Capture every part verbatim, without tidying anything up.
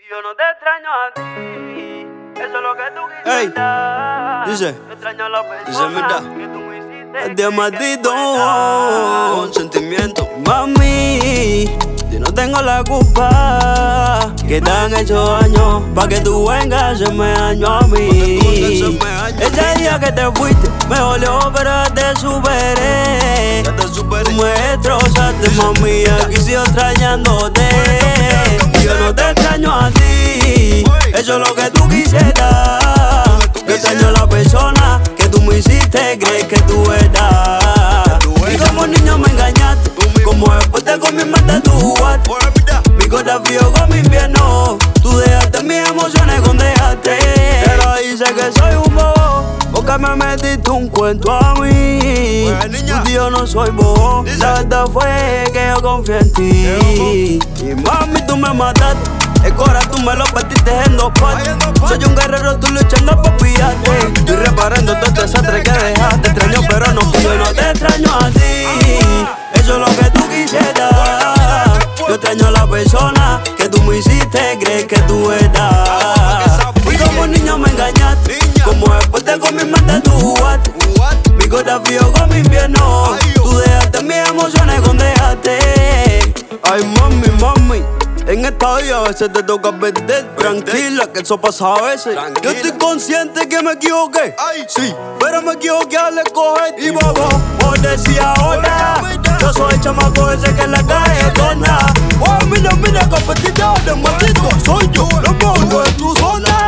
Yo no te extraño a ti, eso es lo que tú quisiste. Ey, dice, yo extraño a la persona dice, mira, que tú me hiciste. el diamantito con sentimiento. Mami, yo no tengo la culpa que te han hecho daño pa' que tú vengas a hacerme daño a mí. Ese día que te fuiste me dolió, pero te superé. Tú me destrozaste, mami, aquí sigo extrañándote. Yo no te extraño a ti, eso es lo que tú quisieras. Yo extraño a la persona que tú me hiciste creer que tú eras. Y como niño me engañaste, como después te comí más de tu jugaste. Mi corazón con mi invierno, tú dejaste mis emociones con dejarte. Pero dice que soy un bobo, porque me metiste un cuento a mí. Tu tío no soy bobo, la verdad fue que yo confié en ti. Y mami, tú me mataste, el corazón tú me lo partiste en dos partes. Soy un guerrero, tú luchando por pillarte. Estoy reparando todo este desastre que dejaste. Te extraño, pero no, yo no te extraño a ti. Eso es lo que tú quisieras. Yo extraño a la persona que tú me hiciste creer que tú eras. Y como niño me engañaste, como después te comí más de tu jugaste. Mi corazón con mi invierno, tú dejaste mis emociones con dejarte. Ay mami, mami, en esta vida a veces te toca perder. Tranquila, que eso pasa a veces. Yo estoy consciente que me equivoqué, sí, pero me equivoqué al escoger. Y bobo, por decir ahora, yo soy el chamaco ese que en la calle torna. Oh, mira, mira, competidor de maldito soy yo, lo pongo en tu zona.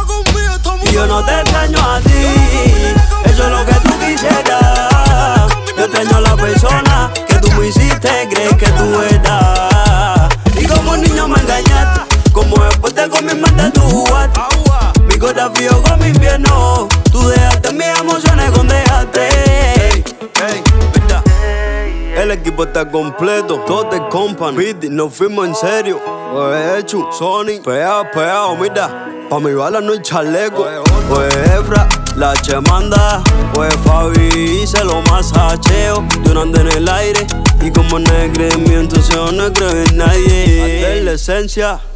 Y yo no te extraño a ti, eso es lo que tú quisieras. Yo extraño a la persona que tú me hiciste creer que tú eras. Y como niño me engañaste, como después te comí más de tu jugaste. Mi corazón con mi invierno, tú dejaste mis emociones con dejarte. Hey, hey, verdad. El equipo está completo, todo el company. Pidi, nos fuimos en serio. Pues hecho, Sony, pegado, pegado, mira. Pa' mi bala no hay chaleco. Pues Efra, la che manda. Pues Fabi hice lo más hacheo. Yo no ando en el aire. Y como no creo en mí, entonces yo no creo en nadie. Hasta la esencia.